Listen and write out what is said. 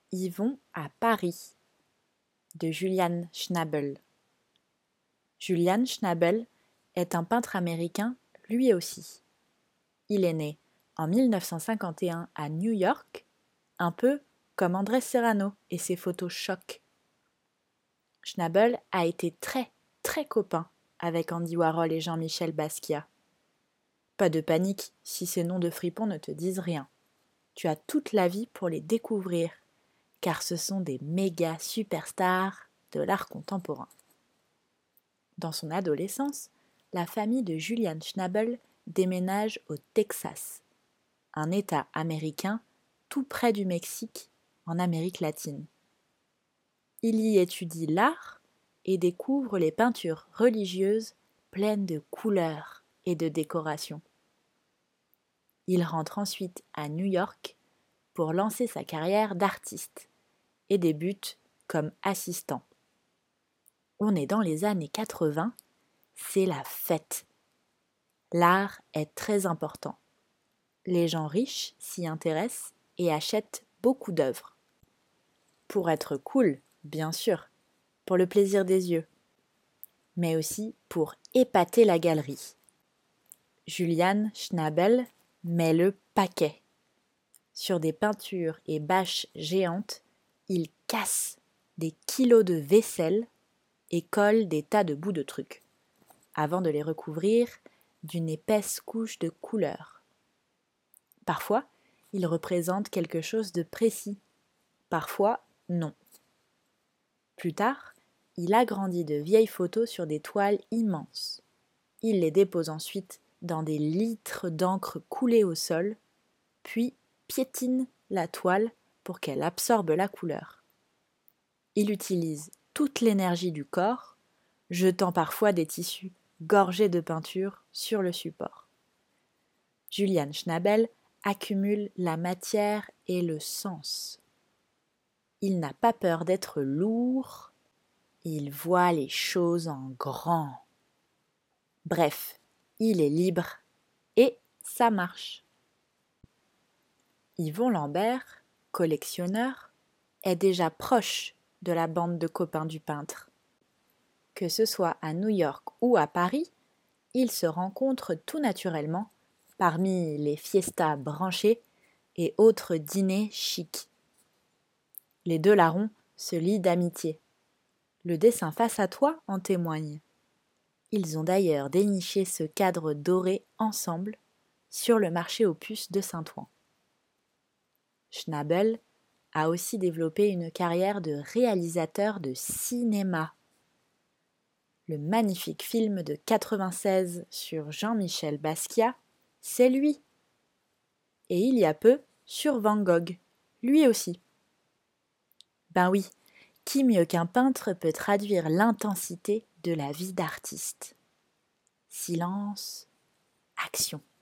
y vont à Paris de Julian Schnabel. Julian Schnabel est un peintre américain lui aussi. Il est né en 1951 à New York, un peu comme Andrés Serrano et ses photos choc. Schnabel a été très copain avec Andy Warhol et Jean-Michel Basquiat. Pas de panique si ces noms de fripons ne te disent rien. Tu as toute la vie pour les découvrir, car ce sont des méga superstars de l'art contemporain. Dans son adolescence, la famille de Julian Schnabel déménage au Texas, un État américain tout près du Mexique, en Amérique latine. Il y étudie l'art et découvre les peintures religieuses pleines de couleurs et de décorations. Il rentre ensuite à New York pour lancer sa carrière d'artiste et débute comme assistant. On est dans les années 80, c'est la fête. L'art est très important. Les gens riches s'y intéressent et achètent beaucoup d'œuvres. Pour être cool, bien sûr, pour le plaisir des yeux, mais aussi pour épater la galerie. Julian Schnabel met le paquet. Sur des peintures et bâches géantes, il casse des kilos de vaisselle et colle des tas de bouts de trucs, avant de les recouvrir d'une épaisse couche de couleurs. Parfois, il représente quelque chose de précis, parfois non. Plus tard, il agrandit de vieilles photos sur des toiles immenses. Il les dépose ensuite dans des litres d'encre coulée au sol, puis piétine la toile pour qu'elle absorbe la couleur. Il utilise toute l'énergie du corps, jetant parfois des tissus gorgés de peinture sur le support. Julian Schnabel accumule la matière et le sens. Il n'a pas peur d'être lourd, il voit les choses en grand. Bref, il est libre et ça marche. Yvon Lambert, collectionneur, est déjà proche de la bande de copains du peintre. Que ce soit à New York ou à Paris, ils se rencontrent tout naturellement parmi les fiestas branchées et autres dîners chics. Les deux larrons se lient d'amitié. Le dessin face à toi en témoigne. Ils ont d'ailleurs déniché ce cadre doré ensemble sur le marché aux puces de Saint-Ouen. Schnabel a aussi développé une carrière de réalisateur de cinéma. Le magnifique film de 96 sur Jean-Michel Basquiat, c'est lui. Et il y a peu sur Van Gogh, lui aussi. Ben oui, qui mieux qu'un peintre peut traduire l'intensité de la vie d'artiste? Silence, action.